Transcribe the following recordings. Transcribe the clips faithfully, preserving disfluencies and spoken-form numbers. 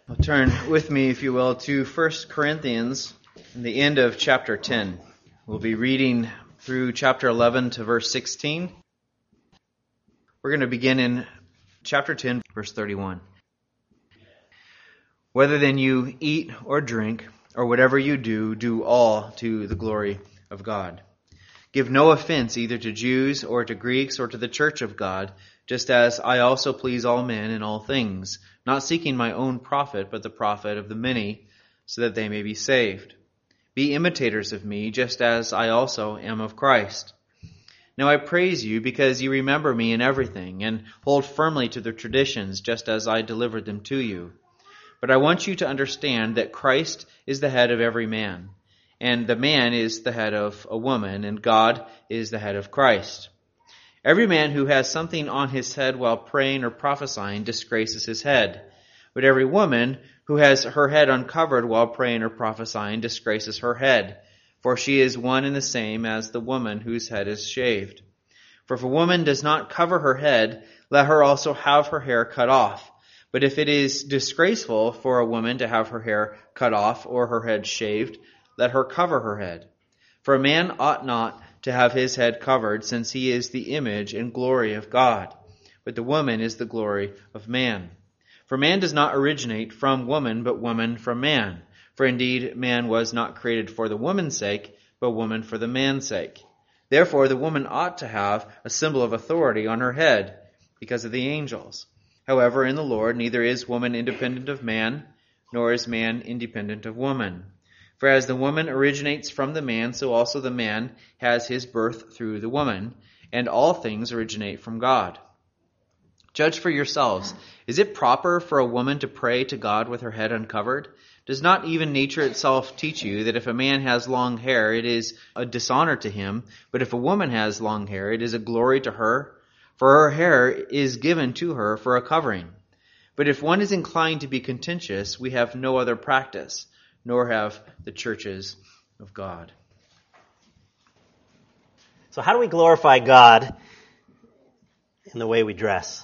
Well, turn with me, if you will, to First Corinthians, in the end of chapter ten. We'll be reading through chapter eleven to verse sixteen. We're going to begin in chapter ten, verse thirty-one. Whether then you eat or drink, or whatever you do, do all to the glory of God. Give no offense either to Jews or to Greeks or to the church of God, just as I also please all men in all things, not seeking my own profit, but the profit of the many, so that they may be saved. Be imitators of me, just as I also am of Christ. Now I praise you because you remember me in everything, and hold firmly to the traditions, just as I delivered them to you. But I want you to understand that Christ is the head of every man, and the man is the head of a woman, and God is the head of Christ. Every man who has something on his head while praying or prophesying disgraces his head. But every woman who has her head uncovered while praying or prophesying disgraces her head, for she is one and the same as the woman whose head is shaved. For if a woman does not cover her head, let her also have her hair cut off. But if it is disgraceful for a woman to have her hair cut off or her head shaved, let her cover her head. For a man ought not to have his head covered, since he is the image and glory of God. But the woman is the glory of man. For man does not originate from woman, but woman from man. For indeed, man was not created for the woman's sake, but woman for the man's sake. Therefore, the woman ought to have a symbol of authority on her head, because of the angels. However, in the Lord, neither is woman independent of man, nor is man independent of woman. For as the woman originates from the man, so also the man has his birth through the woman, and all things originate from God. Judge for yourselves. Is it proper for a woman to pray to God with her head uncovered? Does not even nature itself teach you that if a man has long hair, it is a dishonor to him, but if a woman has long hair, it is a glory to her? For her hair is given to her for a covering. But if one is inclined to be contentious, we have no other practice, nor have the churches of God. So how do we glorify God in the way we dress?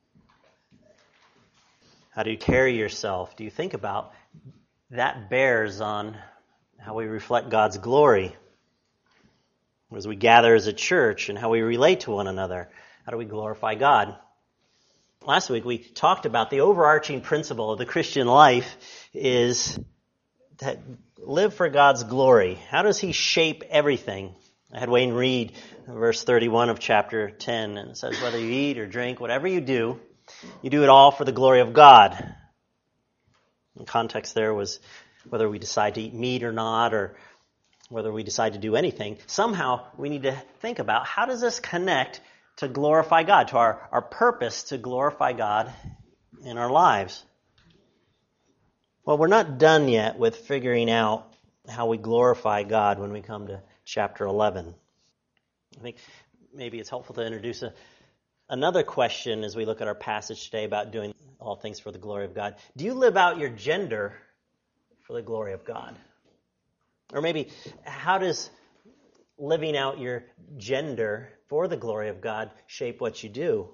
How do you carry yourself? Do you think about that bears on how we reflect God's glory as we gather as a church and how we relate to one another? How do we glorify God? Last week we talked about the overarching principle of the Christian life is that live for God's glory. How does He shape everything? I had Wayne read verse thirty-one of chapter ten, and it says, whether you eat or drink, whatever you do, you do it all for the glory of God. The context there was whether we decide to eat meat or not, or whether we decide to do anything. Somehow we need to think about, how does this connect to glorify God, to our, our purpose to glorify God in our lives? Well, we're not done yet with figuring out how we glorify God when we come to chapter eleven. I think maybe it's helpful to introduce a, another question as we look at our passage today about doing all things for the glory of God. Do you live out your gender for the glory of God? Or maybe, how does living out your gender for the glory of God shape what you do?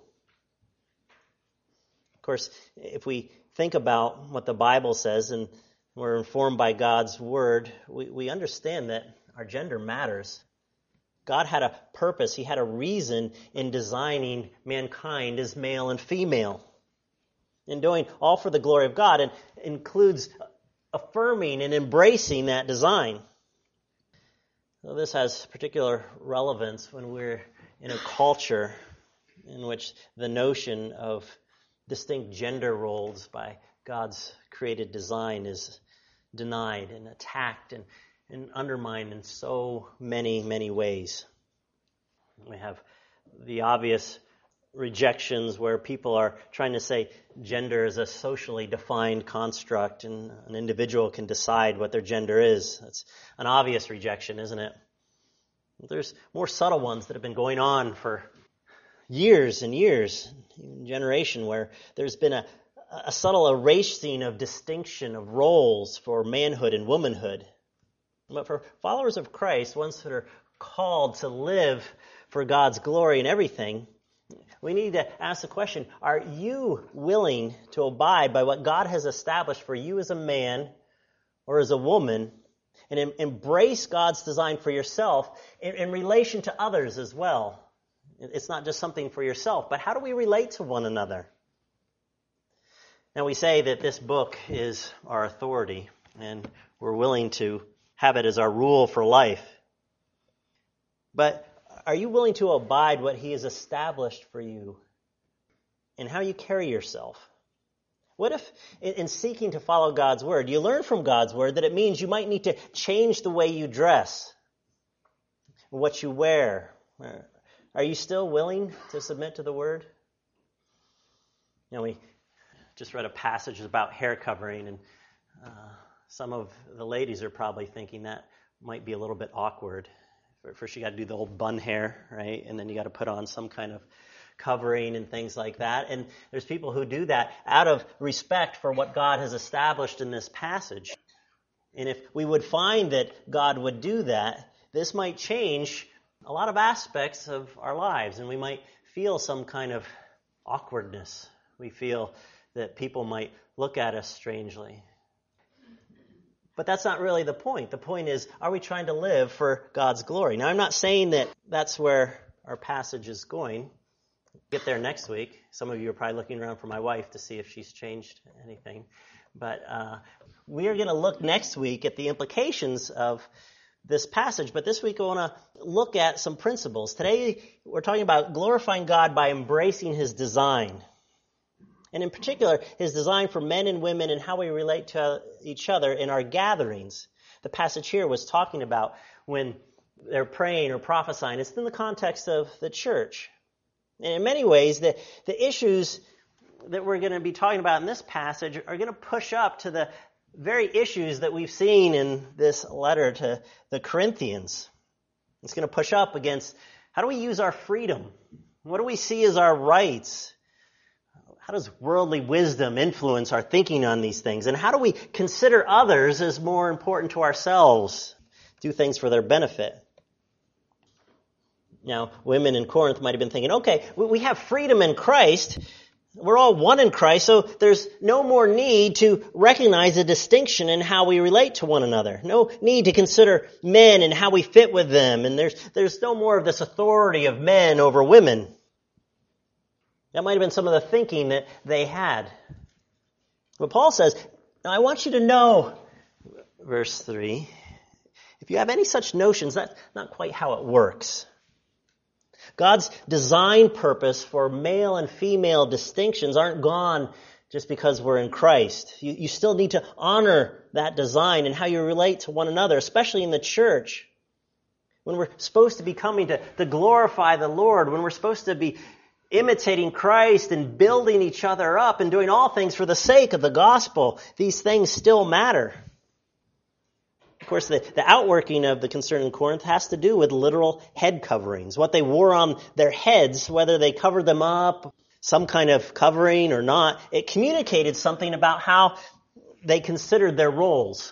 Of course, if we think about what the Bible says and we're informed by God's Word, we, we understand that our gender matters. God had a purpose. He had a reason in designing mankind as male and female. And doing all for the glory of God and includes affirming and embracing that design. So this has particular relevance when we're in a culture in which the notion of distinct gender roles by God's created design is denied and attacked and, and undermined in so many, many ways. We have the obvious rejections where people are trying to say gender is a socially defined construct and an individual can decide what their gender is. That's an obvious rejection, isn't it? There's more subtle ones that have been going on for years and years, even generation, where there's been a, a subtle erasing of distinction of roles for manhood and womanhood. But for followers of Christ, ones that are called to live for God's glory in everything, We need to ask the question, are you willing to abide by what God has established for you as a man or as a woman, and em- embrace God's design for yourself in, in relation to others as well? It's not just something for yourself, but how do we relate to one another? Now, we say that this book is our authority, and we're willing to have it as our rule for life. But are you willing to abide what he has established for you and how you carry yourself? What if, in seeking to follow God's word, you learn from God's word that it means you might need to change the way you dress, what you wear? Are you still willing to submit to the word? You know, we just read a passage about hair covering, and uh, some of the ladies are probably thinking that might be a little bit awkward. First you got to do the old bun hair, right? And then you got to put on some kind of covering and things like that. And there's people who do that out of respect for what God has established in this passage. And if we would find that God would do that, this might change a lot of aspects of our lives, and we might feel some kind of awkwardness. We feel that people might look at us strangely. But that's not really the point. The point is, are we trying to live for God's glory? Now, I'm not saying that that's where our passage is going. We'll get there next week. Some of you are probably looking around for my wife to see if she's changed anything. But uh, we are going to look next week at the implications of this passage. But this week I want to look at some principles. Today we're talking about glorifying God by embracing his design. And in particular, his design for men and women and how we relate to each other in our gatherings. The passage here was talking about when they're praying or prophesying. It's in the context of the church. And in many ways, the, the issues that we're going to be talking about in this passage are going to push up to the very issues that we've seen in this letter to the Corinthians. It's going to push up against how do we use our freedom? What do we see as our rights? How does worldly wisdom influence our thinking on these things? And how do we consider others as more important to ourselves? Do things for their benefit. Now, women in Corinth might have been thinking, okay, we have freedom in Christ. We're all one in Christ, so there's no more need to recognize a distinction in how we relate to one another. No need to consider men and how we fit with them. And there's, there's no more of this authority of men over women. That might have been some of the thinking that they had. But Paul says, now I want you to know, verse three, if you have any such notions, that's not quite how it works. God's design purpose for male and female distinctions aren't gone just because we're in Christ. You, you still need to honor that design and how you relate to one another, especially in the church. When we're supposed to be coming to, to glorify the Lord, when we're supposed to be imitating Christ and building each other up and doing all things for the sake of the gospel, these things still matter. Of course, the, the outworking of the concern in Corinth has to do with literal head coverings. What they wore on their heads, whether they covered them up, some kind of covering or not, it communicated something about how they considered their roles.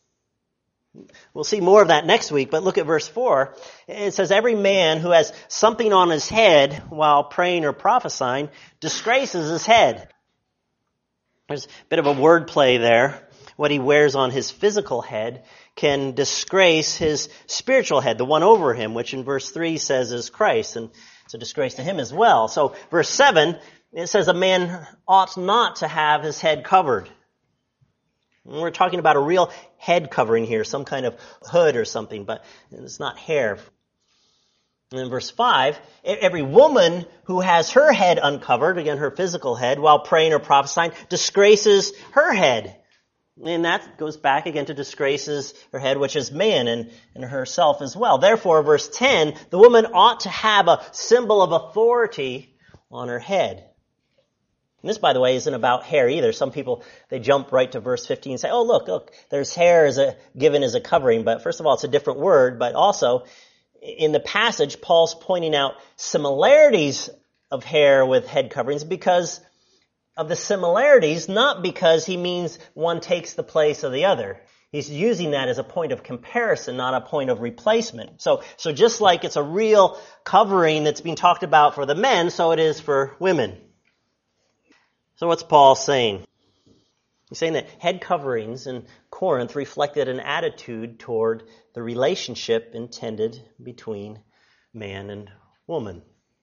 We'll see more of that next week, but look at verse four. It says, every man who has something on his head while praying or prophesying disgraces his head. There's a bit of a wordplay there. What he wears on his physical head can disgrace his spiritual head, the one over him, which in verse three says is Christ, and it's a disgrace to him as well. So verse seven, it says a man ought not to have his head covered. And we're talking about a real head covering here, some kind of hood or something, but it's not hair. And in verse five, every woman who has her head uncovered, again her physical head, while praying or prophesying, disgraces her head. And that goes back again to disgraces her head, which is man, and, and herself as well. Therefore, verse ten, the woman ought to have a symbol of authority on her head. And this, by the way, isn't about hair either. Some people, they jump right to verse fifteen and say, oh, look, look, there's hair as a, given as a covering. But first of all, it's a different word. But also, in the passage, Paul's pointing out similarities of hair with head coverings because of the similarities, not because he means one takes the place of the other. He's using that as a point of comparison, not a point of replacement. So, so just like it's a real covering that's being talked about for the men, so it is for women. So what's Paul saying? He's saying that head coverings in Corinth reflected an attitude toward the relationship intended between man and woman.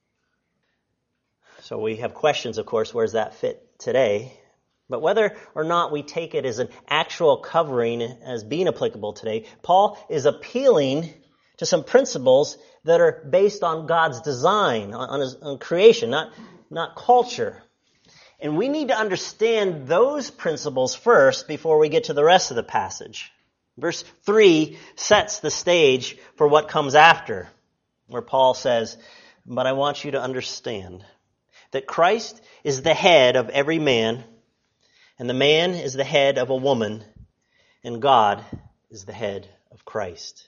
So we have questions, of course, where does that fit today? But whether or not we take it as an actual covering as being applicable today, Paul is appealing to some principles that are based on God's design, on, his, on creation, not, not culture. And we need to understand those principles first before we get to the rest of the passage. Verse three sets the stage for what comes after, where Paul says, "But I want you to understand that Christ is the head of every man, and the man is the head of a woman, and God is the head of Christ."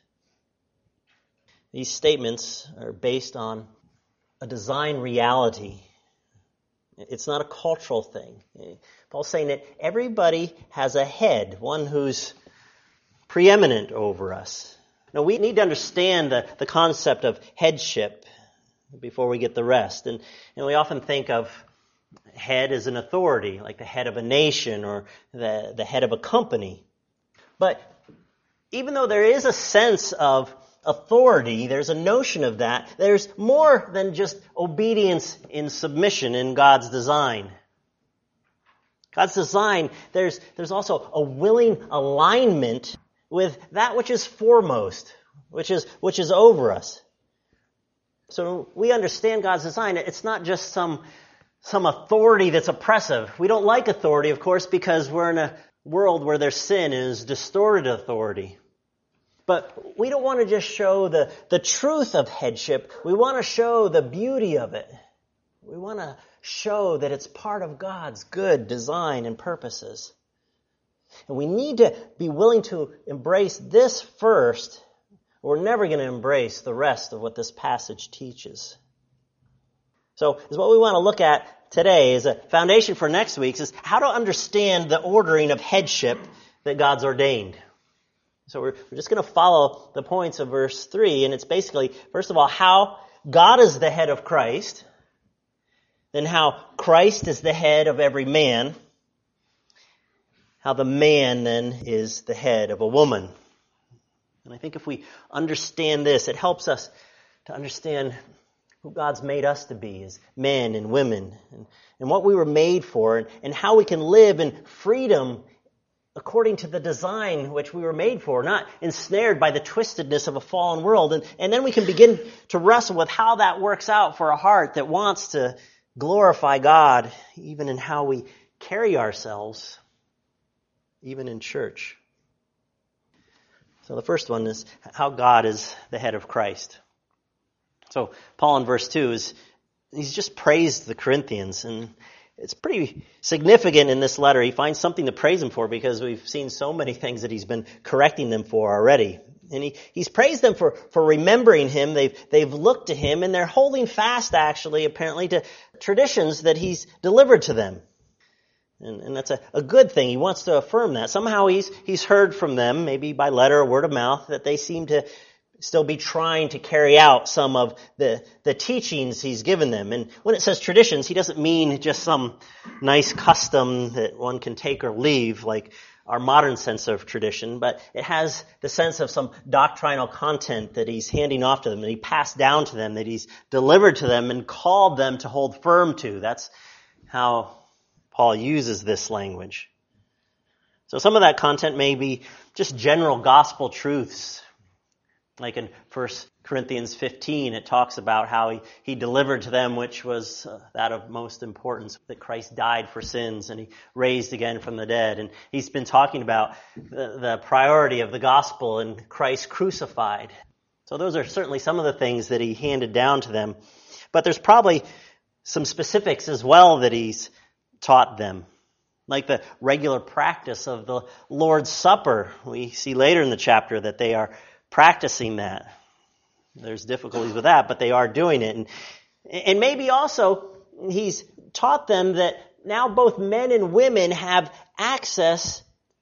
These statements are based on a design reality. It's not a cultural thing. Paul's saying that everybody has a head, one who's preeminent over us. Now, we need to understand the, the concept of headship before we get the rest. And, and we often think of head as an authority, like the head of a nation or the, the head of a company. But even though there is a sense of authority, there's a notion of that, there's more than just obedience in submission in God's design. God's design, there's, there's also a willing alignment with that which is foremost, which is, which is over us. So we understand God's design. It's not just some, some authority that's oppressive. We don't like authority, of course, because we're in a world where there's sin and is distorted authority. But we don't want to just show the, the truth of headship. We want to show the beauty of it. We want to show that it's part of God's good design and purposes. And we need to be willing to embrace this first, or we're never going to embrace the rest of what this passage teaches. So, is what we want to look at today as a foundation for next week's is how to understand the ordering of headship that God's ordained. So we're, we're just going to follow the points of verse three, and it's basically, first of all, how God is the head of Christ, then how Christ is the head of every man, how the man then is the head of a woman. And I think if we understand this, it helps us to understand who God's made us to be as men and women, and, and what we were made for, and, and how we can live in freedom according to the design which we were made for, not ensnared by the twistedness of a fallen world. And, and then we can begin to wrestle with how that works out for a heart that wants to glorify God, even in how we carry ourselves, even in church. So the first one is how God is the head of Christ. So Paul in verse two is, he's just praised the Corinthians, and it's pretty significant in this letter. He finds something to praise him for because we've seen so many things that he's been correcting them for already. And he, he's praised them for, for remembering him. They've, they've looked to him, and they're holding fast, actually, apparently, to traditions that he's delivered to them. And, and that's a, a good thing. He wants to affirm that. Somehow he's, he's heard from them, maybe by letter or word of mouth, that they seem to still be trying to carry out some of the, the teachings he's given them. And when it says traditions, he doesn't mean just some nice custom that one can take or leave, like our modern sense of tradition, but it has the sense of some doctrinal content that he's handing off to them, that he passed down to them, that he's delivered to them and called them to hold firm to. That's how Paul uses this language. So some of that content may be just general gospel truths. Like in First Corinthians fifteen, it talks about how he, he delivered to them, which was uh, that of most importance, that Christ died for sins and he raised again from the dead. And he's been talking about the, the priority of the gospel and Christ crucified. So those are certainly some of the things that he handed down to them. But there's probably some specifics as well that he's taught them. Like the regular practice of the Lord's Supper. We see later in the chapter that they are practicing that. There's difficulties with that, but they are doing it. And, and maybe also he's taught them that now both men and women have access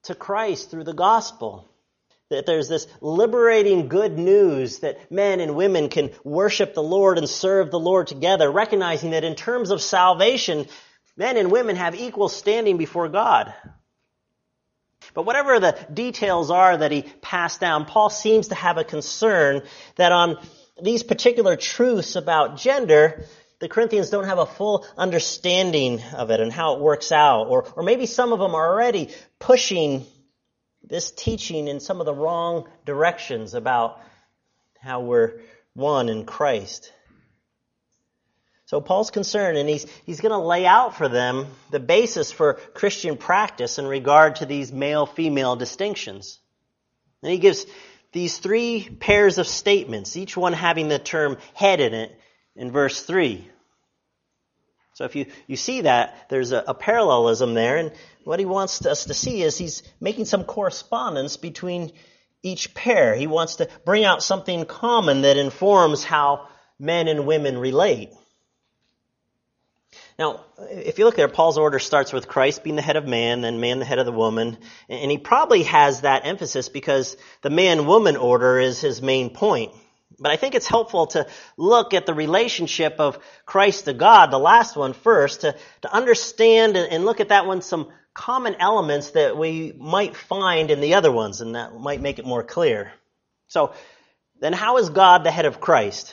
to Christ through the gospel. That there's this liberating good news that men and women can worship the Lord and serve the Lord together, recognizing that in terms of salvation, men and women have equal standing before God. But whatever the details are that he passed down, Paul seems to have a concern that on these particular truths about gender, the Corinthians don't have a full understanding of it and how it works out. Or, or maybe some of them are already pushing this teaching in some of the wrong directions about how we're one in Christ. So Paul's concerned, and he's he's going to lay out for them the basis for Christian practice in regard to these male-female distinctions. And he gives these three pairs of statements, each one having the term head in it, in verse three. So if you, you see that, there's a, a parallelism there, and what he wants us to see is he's making some correspondence between each pair. He wants to bring out something common that informs how men and women relate. Now, if you look there, Paul's order starts with Christ being the head of man, then man the head of the woman. And he probably has that emphasis because the man-woman order is his main point. But I think it's helpful to look at the relationship of Christ to God, the last one first, to, to understand and look at that one some common elements that we might find in the other ones, and that might make it more clear. So, then how is God the head of Christ?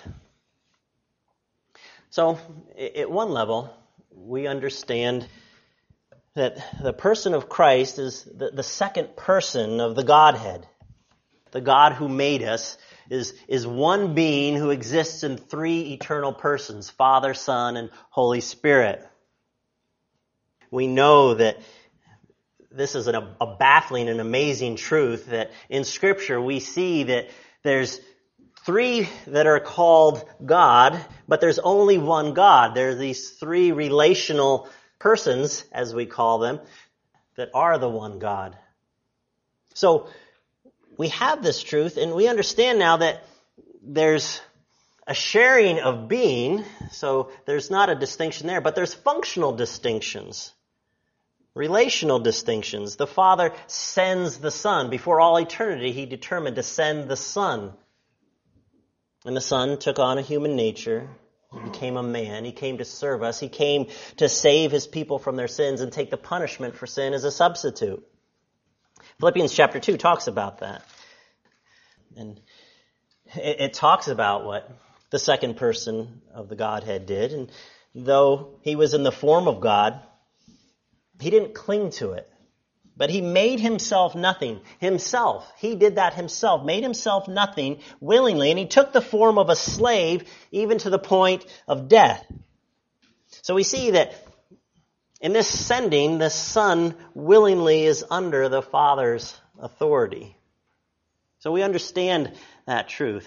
So, at one level, we understand that the person of Christ is the, the second person of the Godhead. The God who made us is, is one being who exists in three eternal persons, Father, Son, and Holy Spirit. We know that this is an, a baffling and amazing truth that in Scripture we see that there's three that are called God, but there's only one God. There are these three relational persons, as we call them, that are the one God. So, we have this truth, and we understand now that there's a sharing of being, so there's not a distinction there, but there's functional distinctions, relational distinctions. The Father sends the Son. Before all eternity, He determined to send the Son. And the Son took on a human nature. He became a man. He came to serve us. He came to save His people from their sins and take the punishment for sin as a substitute. Philippians chapter two talks about that. And it, it talks about what the second person of the Godhead did. And though He was in the form of God, He didn't cling to it. But He made Himself nothing. Himself. He did that Himself. Made Himself nothing willingly. And He took the form of a slave even to the point of death. So we see that in this sending, the Son willingly is under the Father's authority. So we understand that truth.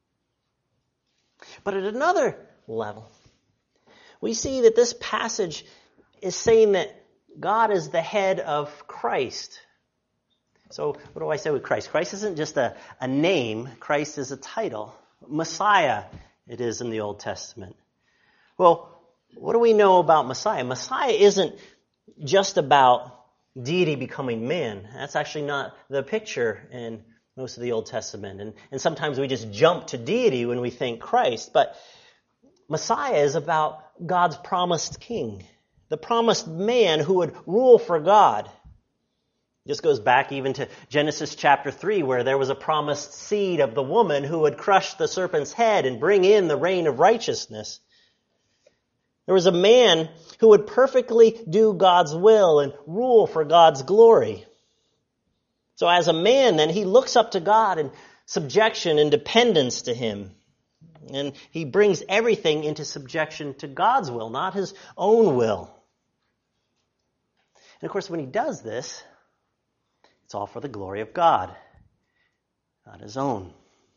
But at another level, we see that this passage is saying that God is the head of Christ. So what do I say with Christ? Christ isn't just a, a name. Christ is a title. Messiah, it is in the Old Testament. Well, what do we know about Messiah? Messiah isn't just about deity becoming man. That's actually not the picture in most of the Old Testament. And, and sometimes we just jump to deity when we think Christ. But Messiah is about God's promised king, the promised man who would rule for God. This goes back even to Genesis chapter three, where there was a promised seed of the woman who would crush the serpent's head and bring in the reign of righteousness. There was a man who would perfectly do God's will and rule for God's glory. So as a man, then, he looks up to God in subjection and dependence to Him. And he brings everything into subjection to God's will, not his own will. And of course, when he does this, it's all for the glory of God, not his own.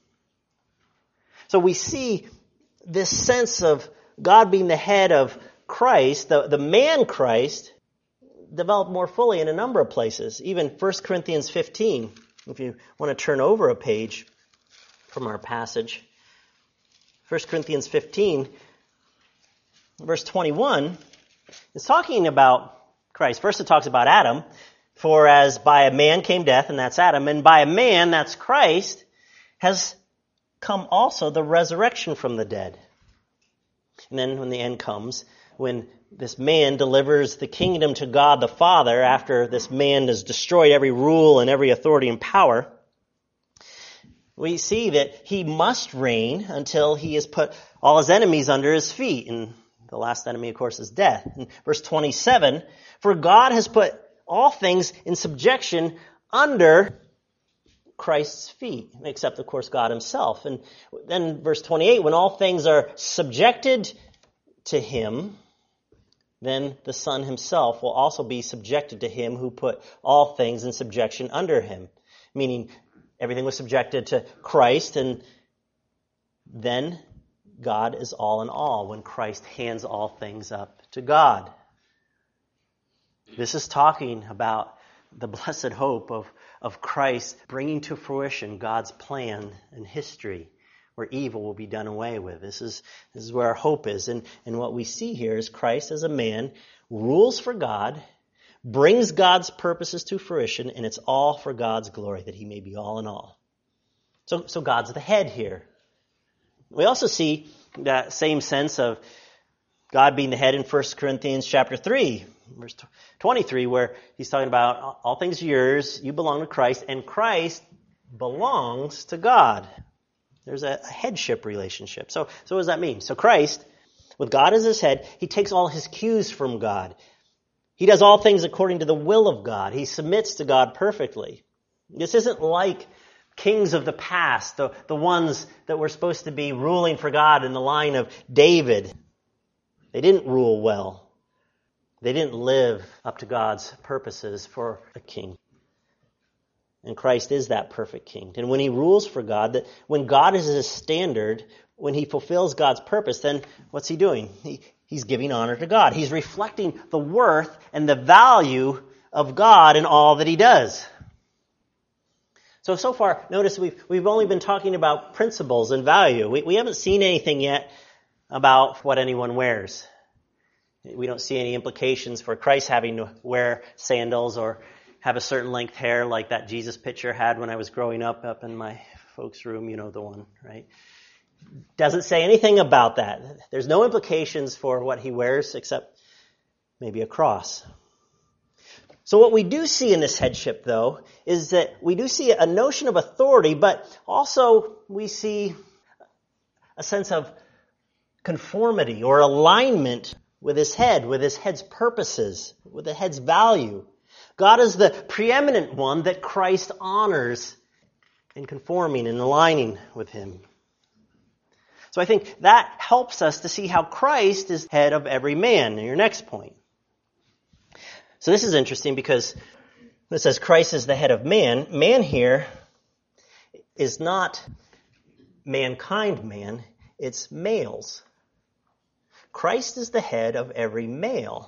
So we see this sense of God being the head of Christ, the, the man Christ, developed more fully in a number of places. Even First Corinthians fifteen, if you want to turn over a page from our passage. First Corinthians fifteen, verse twenty-one, is talking about Christ. First it talks about Adam, For as by a man came death, and that's Adam, and by a man, that's Christ, has come also the resurrection from the dead. And then when the end comes, when this man delivers the kingdom to God the Father, after this man has destroyed every rule and every authority and power, we see that he must reign until he has put all his enemies under his feet. And the last enemy, of course, is death. In verse twenty-seven, for God has put all things in subjection under Christ's feet, except, of course, God himself. And then verse twenty-eight, when all things are subjected to him, then the Son himself will also be subjected to him who put all things in subjection under him. Meaning, everything was subjected to Christ, and then God is all in all when Christ hands all things up to God. This is talking about the blessed hope of, of Christ bringing to fruition God's plan and history, where evil will be done away with. This is, this is where our hope is. And, and what we see here is Christ as a man rules for God, brings God's purposes to fruition, and it's all for God's glory, that he may be all in all. So, so God's the head here. We also see that same sense of God being the head in First Corinthians chapter three, verse twenty-three, where he's talking about all things are yours, you belong to Christ, and Christ belongs to God. There's a headship relationship. So, so what does that mean? So Christ, with God as his head, he takes all his cues from God. He does all things according to the will of God. He submits to God perfectly. This isn't like kings of the past, the, the ones that were supposed to be ruling for God in the line of David. They didn't rule well. They didn't live up to God's purposes for a king. And Christ is that perfect king. And when he rules for God, that when God is his standard, when he fulfills God's purpose, then what's he doing? He, he's giving honor to God. He's reflecting the worth and the value of God in all that he does. So, so far, notice we've, we've only been talking about principles and value. We, we haven't seen anything yet about what anyone wears. We don't see any implications for Christ having to wear sandals or have a certain length hair like that Jesus picture had when I was growing up up in my folks' room. You know the one, right? Doesn't say anything about that. There's no implications for what he wears except maybe a cross. So what we do see in this headship, though, is that we do see a notion of authority, but also we see a sense of conformity or alignment with his head, with his head's purposes, with the head's value. God is the preeminent one that Christ honors in conforming and aligning with him. So I think that helps us to see how Christ is head of every man. In your next point. So this is interesting because it says Christ is the head of man. Man here is not mankind man, it's males. Christ is the head of every male.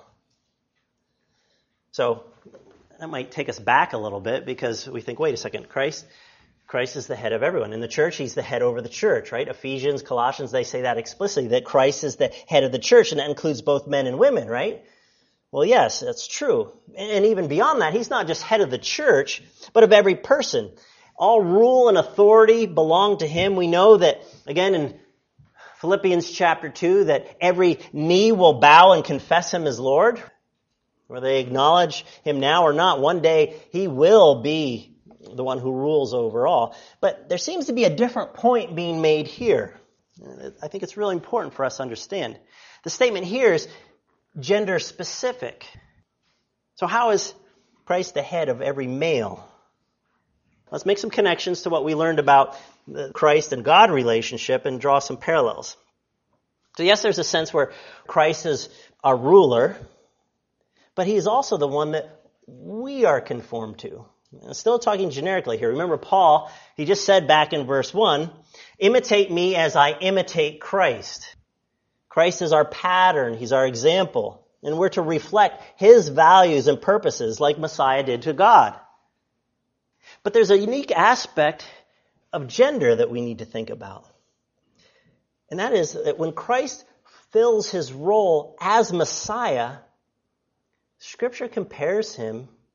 So that might take us back a little bit because we think, wait a second, Christ, Christ is the head of everyone. In the church, he's the head over the church, right? Ephesians, Colossians, they say that explicitly, that Christ is the head of the church, and that includes both men and women, right? Well, yes, that's true. And even beyond that, he's not just head of the church, but of every person. All rule and authority belong to him. We know that, again, in Philippians chapter two, that every knee will bow and confess him as Lord. Whether they acknowledge him now or not, one day he will be the one who rules over all. But there seems to be a different point being made here. I think it's really important for us to understand. The statement here is gender specific. So how is Christ the head of every male? Let's make some connections to what we learned about the Christ and God relationship and draw some parallels. So yes, there's a sense where Christ is our ruler, but he is also the one that we are conformed to. I'm still talking generically here. Remember Paul, he just said back in verse one, imitate me as I imitate Christ. Christ is our pattern. He's our example. And we're to reflect his values and purposes like Messiah did to God. But there's a unique aspect of gender that we need to think about. And that is that when Christ fills his role as Messiah, Scripture compares him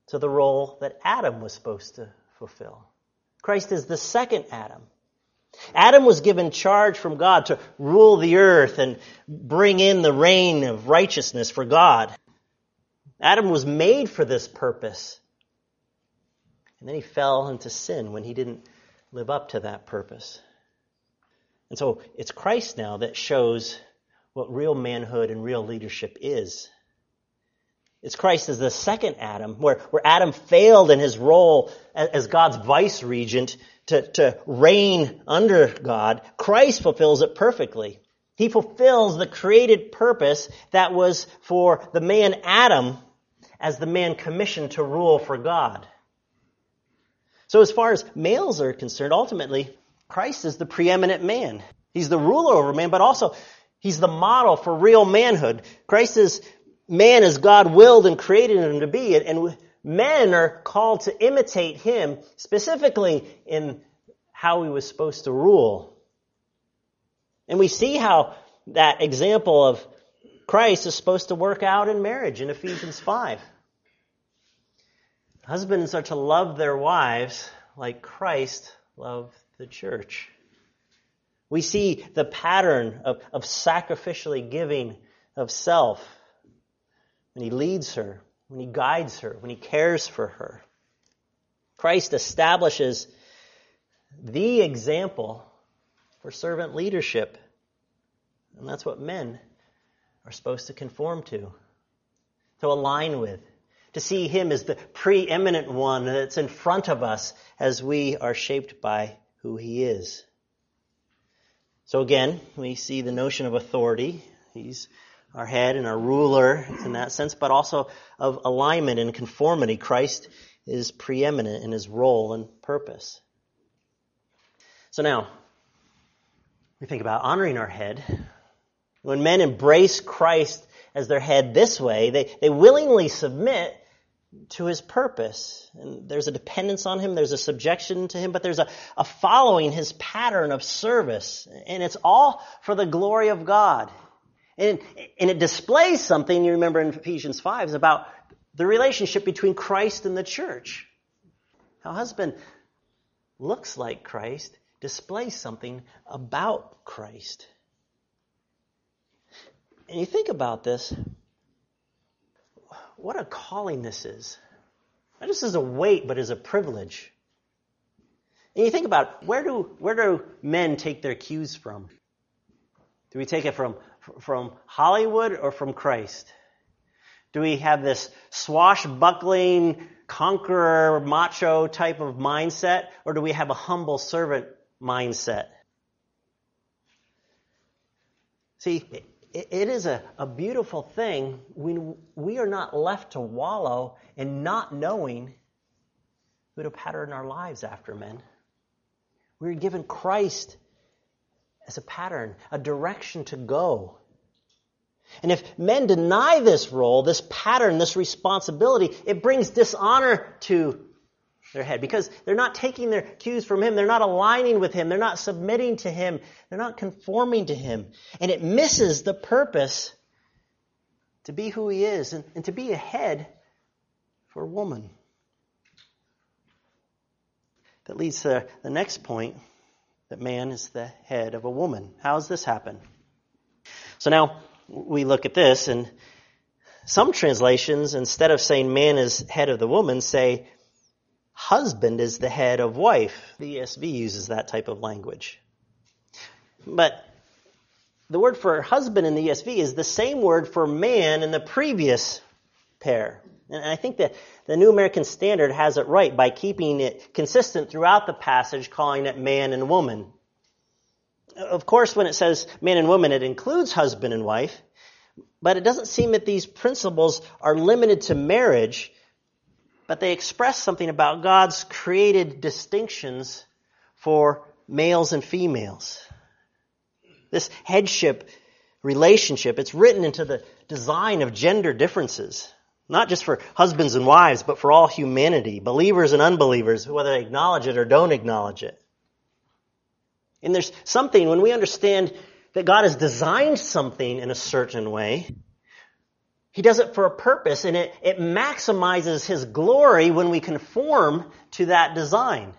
to the role that Adam was supposed to fulfill. Christ is the second Adam. Adam was given charge from God to rule the earth and bring in the reign of righteousness for God. Adam was made for this purpose. And then he fell into sin when he didn't live up to that purpose. And so it's Christ now that shows what real manhood and real leadership is. It's Christ as the second Adam, where, where Adam failed in his role as, as God's vice regent to, to reign under God. Christ fulfills it perfectly. He fulfills the created purpose that was for the man Adam as the man commissioned to rule for God. So as far as males are concerned, ultimately, Christ is the preeminent man. He's the ruler over man, but also he's the model for real manhood. Christ is man as God willed and created him to be, and men are called to imitate him, specifically in how he was supposed to rule. And we see how that example of Christ is supposed to work out in marriage in Ephesians five. Husbands are to love their wives like Christ loved the church. We see the pattern of, of sacrificially giving of self when he leads her, when he guides her, when he cares for her. Christ establishes the example for servant leadership. And that's what men are supposed to conform to, to align with, to see him as the preeminent one that's in front of us as we are shaped by who he is. So again, we see the notion of authority. He's our head and our ruler in that sense, but also of alignment and conformity. Christ is preeminent in his role and purpose. So now, we think about honoring our head. When men embrace Christ as their head this way, they, they willingly submit to his purpose. And there's a dependence on him, there's a subjection to him, but there's a, a following his pattern of service. And it's all for the glory of God. And, and it displays something, you remember in Ephesians five, is about the relationship between Christ and the church. How a husband looks like Christ displays something about Christ. And you think about this, what a calling this is. Not just as a weight, but as a privilege. And you think about, where do where do men take their cues from? Do we take it from, from Hollywood or from Christ? Do we have this swashbuckling, conqueror, macho type of mindset, or do we have a humble servant mindset? See, it is a, a beautiful thing when we are not left to wallow in not knowing who to pattern our lives after, men. We're given Christ as a pattern, a direction to go. And if men deny this role, this pattern, this responsibility, it brings dishonor to their head because they're not taking their cues from him. They're not aligning with him. They're not submitting to him. They're not conforming to him. And it misses the purpose to be who he is and, and to be a head for a woman. That leads to the next point, that man is the head of a woman. How does this happen? So now we look at this, and some translations, instead of saying man is head of the woman, say husband is the head of wife. The E S V uses that type of language. But the word for husband in the E S V is the same word for man in the previous pair. And I think that the New American Standard has it right by keeping it consistent throughout the passage, calling it man and woman. Of course, when it says man and woman, it includes husband and wife, but it doesn't seem that these principles are limited to marriage, but they express something about God's created distinctions for males and females. This headship relationship, it's written into the design of gender differences. Not just for husbands and wives, but for all humanity, believers and unbelievers, whether they acknowledge it or don't acknowledge it. And there's something, when we understand that God has designed something in a certain way, He does it for a purpose, and it, it maximizes his glory when we conform to that design.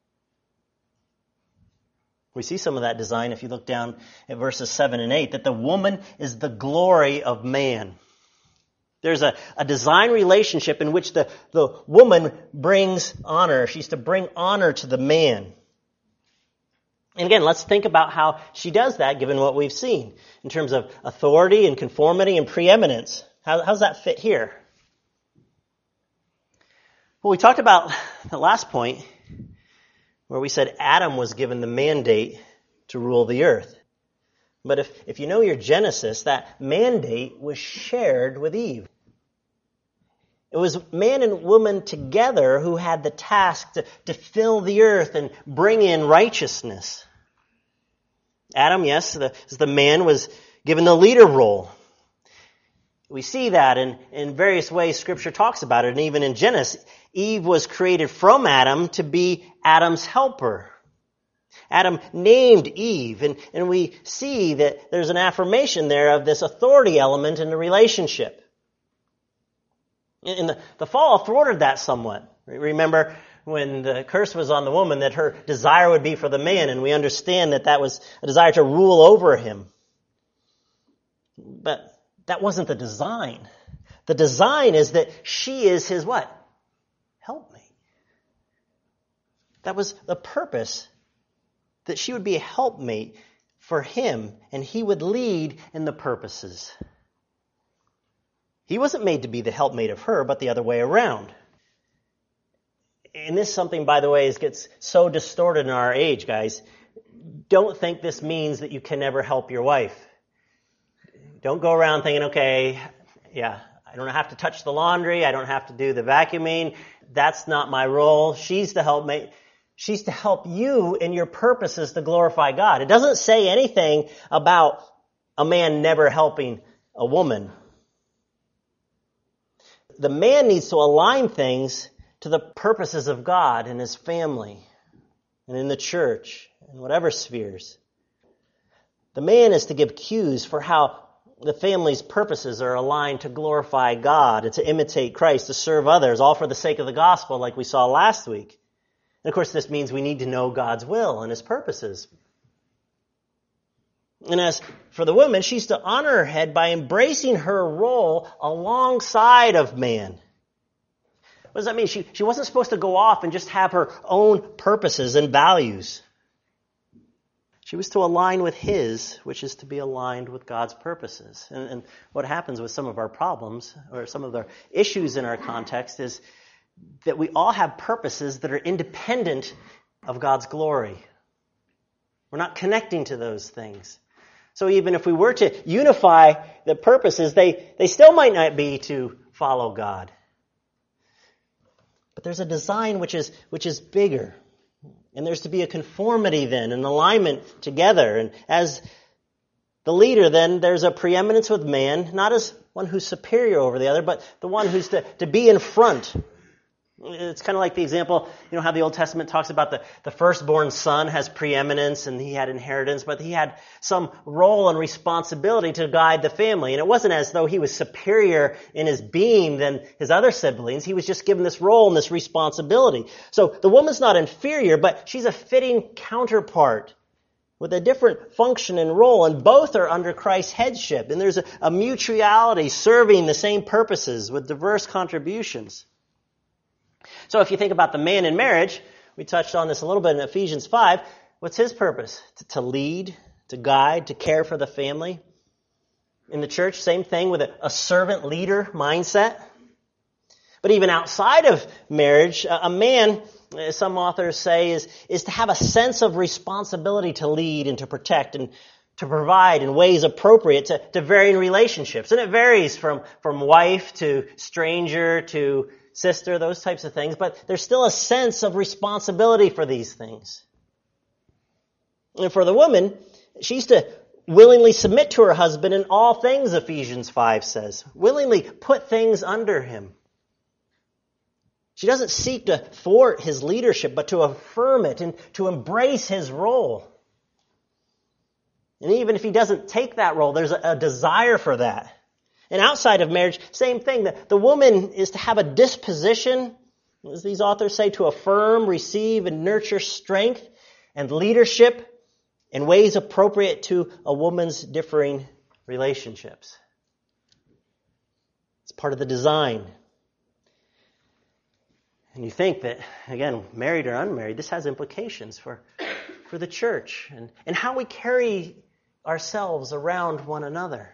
We see some of that design if you look down at verses seven and eight, that the woman is the glory of man. There's a, a design relationship in which the, the woman brings honor. She's to bring honor to the man. And again, let's think about how she does that given what we've seen in terms of authority and conformity and preeminence. How, how's that fit here? Well, we talked about the last point where we said Adam was given the mandate to rule the earth. But if, if you know your Genesis, that mandate was shared with Eve. It was man and woman together who had the task to, to fill the earth and bring in righteousness. Adam, yes, the, the man was given the leader role. We see that in, in various ways Scripture talks about it, and even in Genesis, Eve was created from Adam to be Adam's helper. Adam named Eve, and, and we see that there's an affirmation there of this authority element in the relationship. And the, the fall thwarted that somewhat. Remember when the curse was on the woman that her desire would be for the man, and we understand that that was a desire to rule over him. But that wasn't the design. The design is that she is his what? Helpmate. That was the purpose, that she would be a helpmate for him, and he would lead in the purposes. He wasn't made to be the helpmate of her, but the other way around. And this is something, by the way, is gets so distorted in our age, guys. Don't think this means that you can never help your wife. Don't go around thinking, okay, yeah, I don't have to touch the laundry. I don't have to do the vacuuming. That's not my role. She's the helpmate. She's to help you in your purposes to glorify God. It doesn't say anything about a man never helping a woman. The man needs to align things to the purposes of God in his family and in the church and whatever spheres. The man is to give cues for how the family's purposes are aligned to glorify God and to imitate Christ, to serve others, all for the sake of the gospel like we saw last week. And of course, this means we need to know God's will and his purposes. And as for the woman, she's to honor her head by embracing her role alongside of man. What does that mean? She, she wasn't supposed to go off and just have her own purposes and values. She was to align with his, which is to be aligned with God's purposes. And, and what happens with some of our problems, or some of the issues in our context, is that we all have purposes that are independent of God's glory. We're not connecting to those things. So even if we were to unify the purposes, they, they still might not be to follow God. But there's a design which is which is bigger. And there's to be a conformity then, an alignment together. And as the leader then, there's a preeminence with man, not as one who's superior over the other, but the one who's to, to be in front. It's kind of like the example, you know how the Old Testament talks about the, the firstborn son has preeminence and he had inheritance, but he had some role and responsibility to guide the family. And it wasn't as though he was superior in his being than his other siblings. He was just given this role and this responsibility. So the woman's not inferior, but she's a fitting counterpart with a different function and role, and both are under Christ's headship. And there's a, a mutuality serving the same purposes with diverse contributions. So if you think about the man in marriage, we touched on this a little bit in Ephesians five, what's his purpose? To, to lead, to guide, to care for the family. In the church, same thing with a, a servant leader mindset. But even outside of marriage, a, a man, as some authors say, is, is to have a sense of responsibility to lead and to protect and to provide in ways appropriate to, to varying relationships. And it varies from, from wife to stranger to sister, those types of things, but there's still a sense of responsibility for these things. And for the woman, she's to willingly submit to her husband in all things, Ephesians five says. Willingly put things under him. She doesn't seek to thwart his leadership, but to affirm it and to embrace his role. And even if he doesn't take that role, there's a, a desire for that. And outside of marriage, same thing. The, the woman is to have a disposition, as these authors say, to affirm, receive, and nurture strength and leadership in ways appropriate to a woman's differing relationships. It's part of the design. And you think that, again, married or unmarried, this has implications for, for the church and, and how we carry ourselves around one another.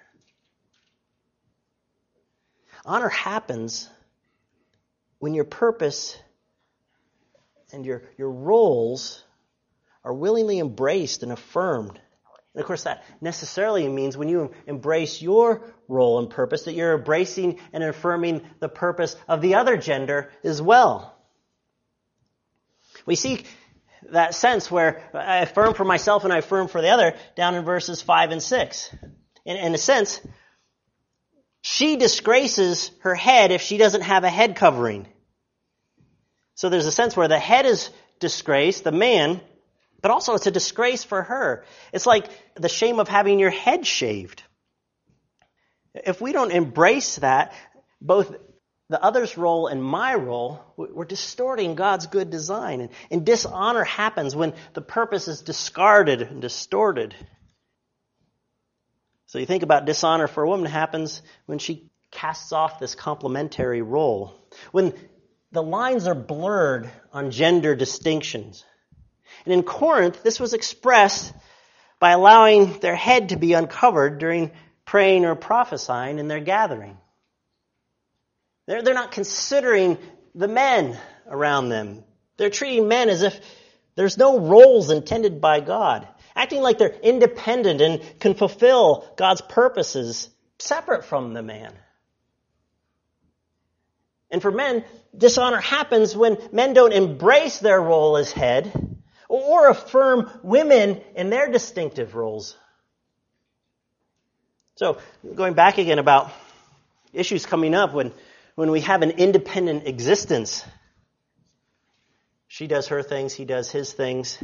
Honor happens when your purpose and your, your roles are willingly embraced and affirmed. And of course, that necessarily means when you embrace your role and purpose, that you're embracing and affirming the purpose of the other gender as well. We see that sense where I affirm for myself and I affirm for the other down in verses five and six. In, in a sense, she disgraces her head if she doesn't have a head covering. So there's a sense where the head is disgraced, the man, but also it's a disgrace for her. It's like the shame of having your head shaved. If we don't embrace that, both the other's role and my role, we're distorting God's good design. And, and dishonor happens when the purpose is discarded and distorted. So you think about dishonor for a woman happens when she casts off this complementary role. When the lines are blurred on gender distinctions. And in Corinth, this was expressed by allowing their head to be uncovered during praying or prophesying in their gathering. They're, they're not considering the men around them. They're treating men as if there's no roles intended by God. Acting like they're independent and can fulfill God's purposes separate from the man. And for men, dishonor happens when men don't embrace their role as head or affirm women in their distinctive roles. So, going back again about issues coming up when, when we have an independent existence. She does her things, he does his things.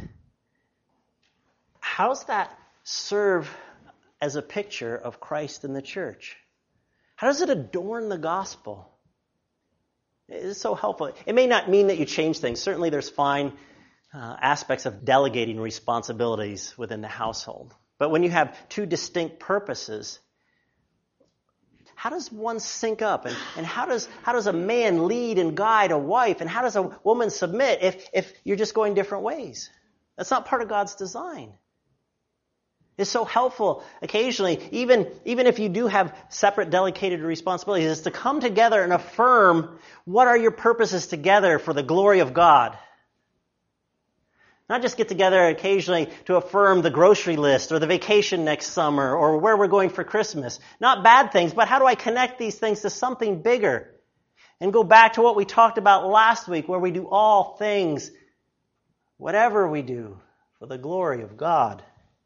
How does that serve as a picture of Christ in the church? How does it adorn the gospel? It's so helpful. It may not mean that you change things. Certainly there's fine uh, aspects of delegating responsibilities within the household. But when you have two distinct purposes, how does one sync up? And, and how does how does a man lead and guide a wife? And how does a woman submit if, if you're just going different ways? That's not part of God's design. It's so helpful occasionally, even, even if you do have separate delegated responsibilities, is to come together and affirm what are your purposes together for the glory of God. Not just get together occasionally to affirm the grocery list or the vacation next summer or where we're going for Christmas. Not bad things, but how do I connect these things to something bigger? And go back to what we talked about last week, where we do all things, whatever we do, for the glory of God.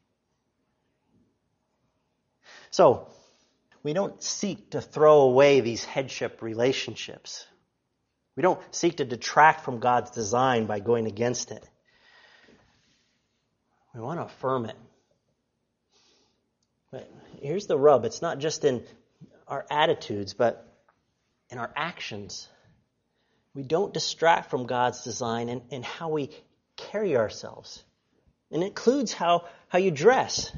So, we don't seek to throw away these headship relationships. We don't seek to detract from God's design by going against it. We want to affirm it. But here's the rub. It's not just in our attitudes, but in our actions. We don't distract from God's design in, in how we carry ourselves. And it includes how, how you dress.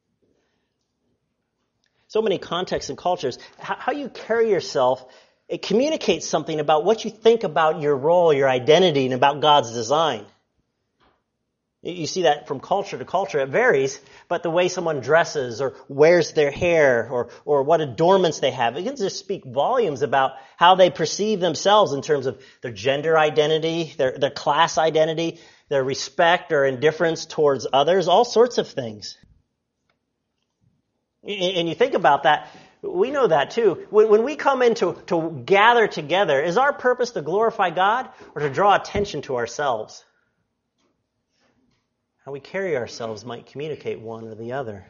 So many contexts and cultures, how, how you carry yourself, it communicates something about what you think about your role, your identity, and about God's design. You see that from culture to culture. It varies, but the way someone dresses or wears their hair or, or what adornments they have, it can just speak volumes about how they perceive themselves in terms of their gender identity, their, their class identity, their respect or indifference towards others, all sorts of things. And you think about that, we know that too. When we come in to, to gather together, is our purpose to glorify God or to draw attention to ourselves? How we carry ourselves might communicate one or the other.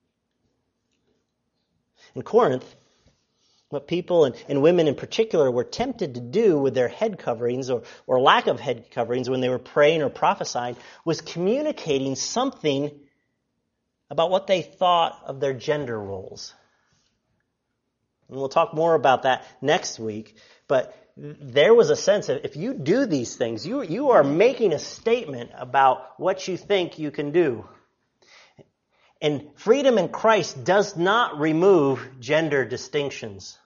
In Corinth, what people and, and women in particular were tempted to do with their head coverings or, or lack of head coverings when they were praying or prophesying was communicating something about what they thought of their gender roles. And we'll talk more about that next week. But there was a sense of if you do these things, you, you are making a statement about what you think you can do. And freedom in Christ does not remove gender distinctions.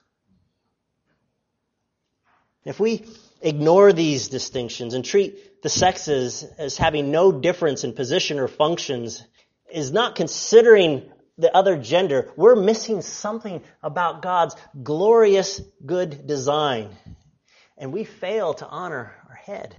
If we ignore these distinctions and treat the sexes as having no difference in position or functions, is not considering the other gender, we're missing something about God's glorious good design. And we fail to honor our head.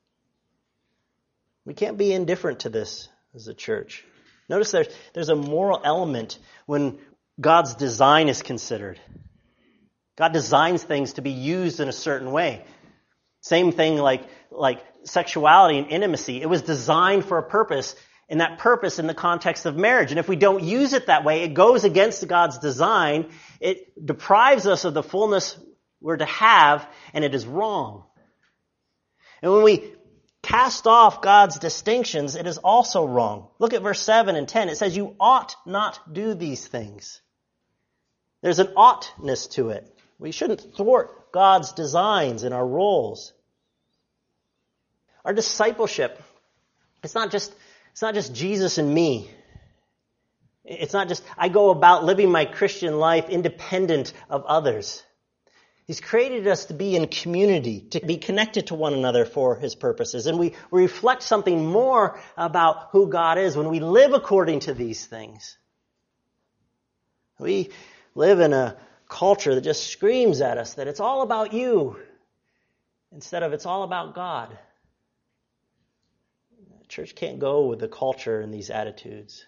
We can't be indifferent to this as a church. Notice there's, there's a moral element when God's design is considered. God designs things to be used in a certain way. Same thing like, like sexuality and intimacy. It was designed for a purpose, and that purpose in the context of marriage. And if we don't use it that way, it goes against God's design. It deprives us of the fullness we're to have, and it is wrong. And when we cast off God's distinctions, it is also wrong. Look at verse seven and ten. It says, you ought not do these things. There's an oughtness to it. We shouldn't thwart God's designs and our roles. Our discipleship, it's not just, it's not just Jesus and me. It's not just, I go about living my Christian life independent of others. He's created us to be in community, to be connected to one another for His purposes. And we reflect something more about who God is when we live according to these things. We live in a culture that just screams at us that it's all about you instead of it's all about God. The church can't go with the culture and these attitudes.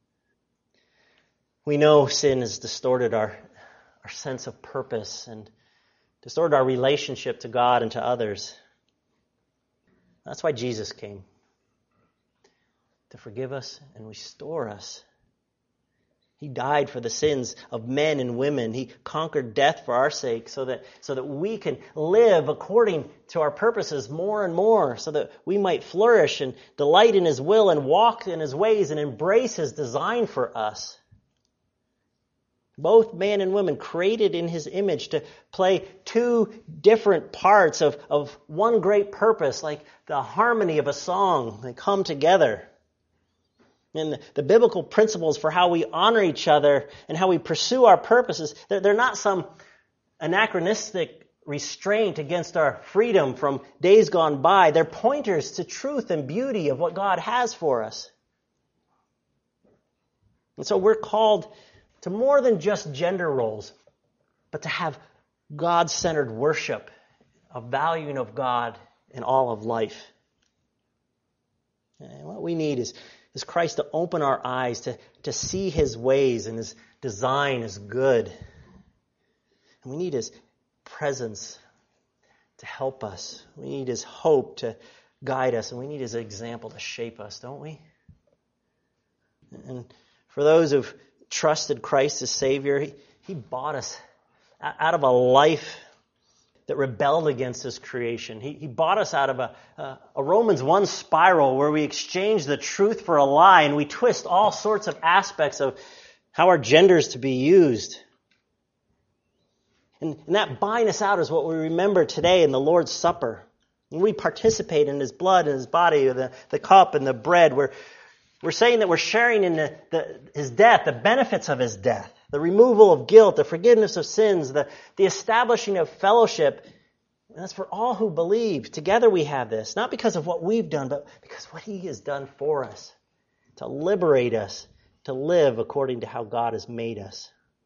We know sin has distorted our, our sense of purpose and distorted our relationship to God and to others. That's why Jesus came. To forgive us and restore us. He died for the sins of men and women. He conquered death for our sake so that, so that we can live according to our purposes more and more, so that we might flourish and delight in His will and walk in His ways and embrace His design for us. Both man and woman created in His image to play two different parts of, of one great purpose, like the harmony of a song. They come together. And the, the biblical principles for how we honor each other and how we pursue our purposes, they're, they're not some anachronistic restraint against our freedom from days gone by. They're pointers to truth and beauty of what God has for us. And so we're called to more than just gender roles, but to have God-centered worship, a valuing of God in all of life. And what we need is, is Christ to open our eyes to, to see His ways and His design is good. And we need His presence to help us. We need His hope to guide us, and we need His example to shape us, don't we? And for those who've trusted Christ as Savior, He, he bought us out of a life that rebelled against His creation. He, he bought us out of a, a, a Romans one spiral where we exchange the truth for a lie and we twist all sorts of aspects of how our gender is to be used. And, and that buying us out is what we remember today in the Lord's Supper. When we participate in His blood and His body, the, the cup and the bread, we're We're saying that we're sharing in the, the, His death, the benefits of His death, the removal of guilt, the forgiveness of sins, the, the establishing of fellowship. And that's for all who believe. Together we have this, not because of what we've done, but because what He has done for us, to liberate us, to live according to how God has made us.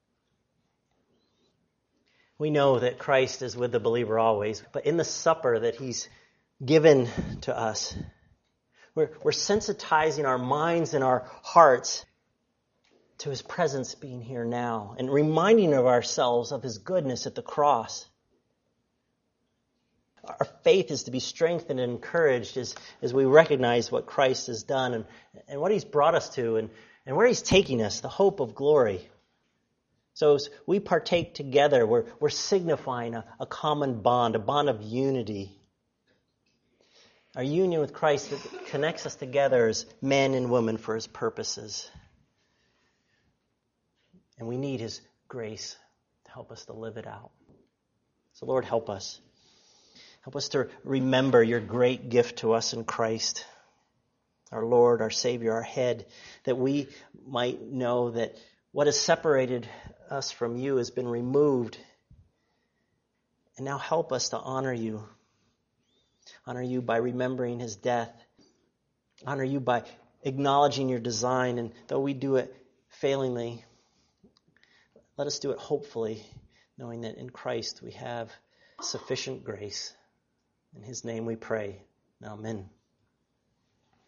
We know that Christ is with the believer always, but in the supper that He's given to us, We're, we're sensitizing our minds and our hearts to His presence being here now and reminding of ourselves of His goodness at the cross. Our faith is to be strengthened and encouraged as, as we recognize what Christ has done and, and what He's brought us to and, and where He's taking us, the hope of glory. So as we partake together, we're, we're signifying a, a common bond, a bond of unity. Our union with Christ connects us together as men and women for His purposes. And we need His grace to help us to live it out. So Lord, help us. Help us to remember your great gift to us in Christ, our Lord, our Savior, our head, that we might know that what has separated us from you has been removed. And now help us to honor you. Honor you by remembering his death. Honor you by acknowledging your design. And though we do it failingly, let us do it hopefully, knowing that in Christ we have sufficient grace. In his name we pray. Amen.